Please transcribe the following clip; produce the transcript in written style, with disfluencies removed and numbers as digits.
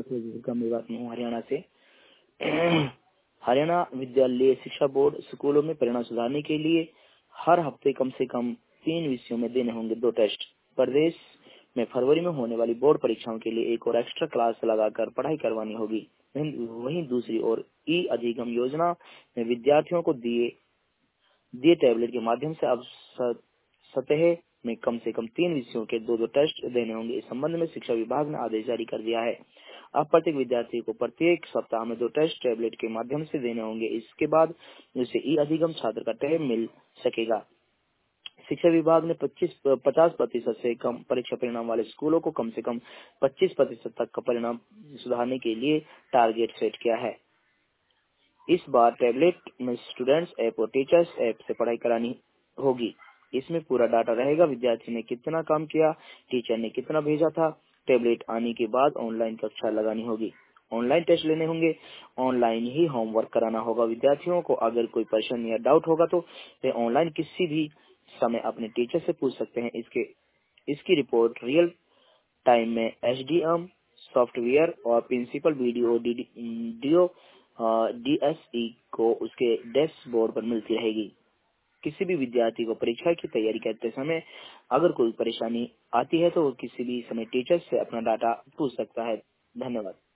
गंभीर बात में हूँ हरियाणा से। हरियाणा विद्यालय शिक्षा बोर्ड स्कूलों में परिणाम सुधारने के लिए हर हफ्ते कम से कम 3 विषयों में देने होंगे 2 टेस्ट। प्रदेश में फरवरी में होने वाली बोर्ड परीक्षाओं के लिए एक और एक्स्ट्रा क्लास लगाकर पढ़ाई करवानी होगी। वहीं दूसरी ओर ई अधिगम योजना में विद्यार्थियों को दिए टैबलेट के माध्यम से अब सतह में कम से कम 3 विषयों के 2 टेस्ट देने होंगे। इस संबंध में शिक्षा विभाग ने आदेश जारी कर दिया है। अब प्रत्येक विद्यार्थी को प्रत्येक सप्ताह में 2 टेस्ट टैबलेट के माध्यम से देने होंगे। इसके बाद उसे ई अधिगम छात्र का टैब मिल सकेगा। शिक्षा विभाग ने 50% से कम परीक्षा परिणाम वाले स्कूलों को कम से कम 25% तक का परिणाम सुधारने के लिए टारगेट सेट किया है। इस बार टैबलेट में स्टूडेंट्स ऐप और टीचर्स ऐप से पढ़ाई करानी होगी। इसमें पूरा डाटा रहेगा, विद्यार्थी ने कितना काम किया, टीचर ने कितना भेजा था। टैबलेट आने के बाद ऑनलाइन कक्षा लगानी होगी, ऑनलाइन टेस्ट लेने होंगे, ऑनलाइन ही होमवर्क कराना होगा विद्यार्थियों को। अगर कोई परेशानी या डाउट होगा तो वे ऑनलाइन किसी भी समय अपने टीचर से पूछ सकते हैं। इसकी रिपोर्ट रियल टाइम में एसडीएम सॉफ्टवेयर और प्रिंसिपल वीडियो डीएसई को उसके डैशबोर्ड पर मिलती रहेगी। किसी भी विद्यार्थी को परीक्षा की तैयारी करते समय अगर कोई परेशानी आती है तो वो किसी भी समय टीचर से अपना डाटा पूछ सकता है। धन्यवाद।